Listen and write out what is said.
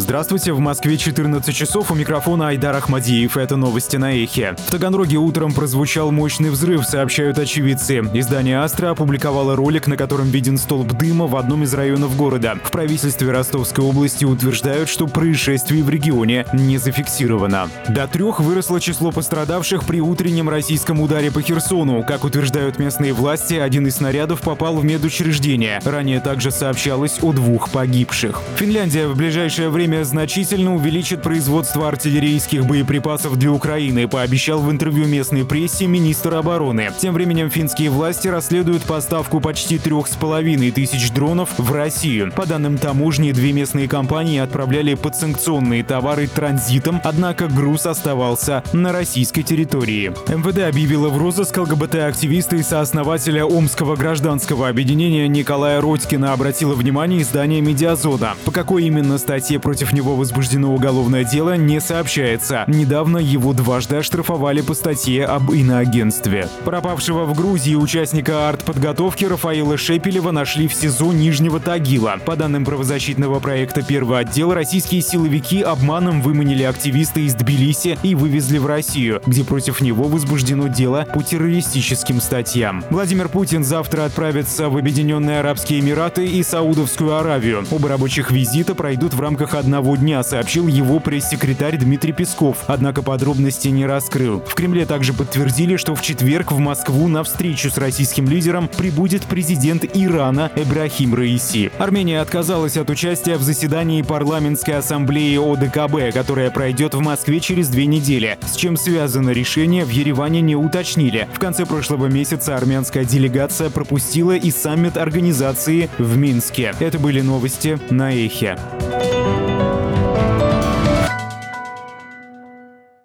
Здравствуйте, в Москве 14 часов, у микрофона Айдар Ахмадиев. Это новости на Эхе. В Таганроге утром прозвучал мощный взрыв, сообщают очевидцы. Издание «Астра» опубликовало ролик, на котором виден столб дыма в одном из районов города. В правительстве Ростовской области утверждают, что происшествий в регионе не зафиксировано. До 3 выросло число пострадавших при утреннем российском ударе по Херсону. Как утверждают местные власти, один из снарядов попал в медучреждение. Ранее также сообщалось о 2 погибших. Финляндия в ближайшее время значительно увеличит производство артиллерийских боеприпасов для Украины, пообещал в интервью местной прессе министр обороны. Тем временем финские власти расследуют поставку почти 3500 дронов в Россию. По данным таможни, 2 местные компании отправляли подсанкционные товары транзитом, однако груз оставался на российской территории. МВД объявила в розыск ЛГБТ-активиста и сооснователя Омского гражданского объединения Николая Родькина, обратило внимание издание «Медиазона». По какой именно статье против него возбуждено уголовное дело, не сообщается. Недавно его дважды оштрафовали по статье об иноагентстве. Пропавшего в Грузии участника артподготовки Рафаила Шепелева нашли в СИЗО Нижнего Тагила. По данным правозащитного проекта «Первый отдел», российские силовики обманом выманили активиста из Тбилиси и вывезли в Россию, где против него возбуждено дело по террористическим статьям. Владимир Путин завтра отправится в Объединенные Арабские Эмираты и Саудовскую Аравию. Оба рабочих визита пройдут в рамках одного дня, сообщил его пресс-секретарь Дмитрий Песков, однако подробности не раскрыл. В Кремле также подтвердили, что в четверг в Москву на встречу с российским лидером прибудет президент Ирана Эбрахим Раиси. Армения отказалась от участия в заседании парламентской ассамблеи ОДКБ, которая пройдет в Москве через 2 недели. С чем связано решение, в Ереване не уточнили. В конце прошлого месяца армянская делегация пропустила и саммит организации в Минске. Это были новости на Эхе.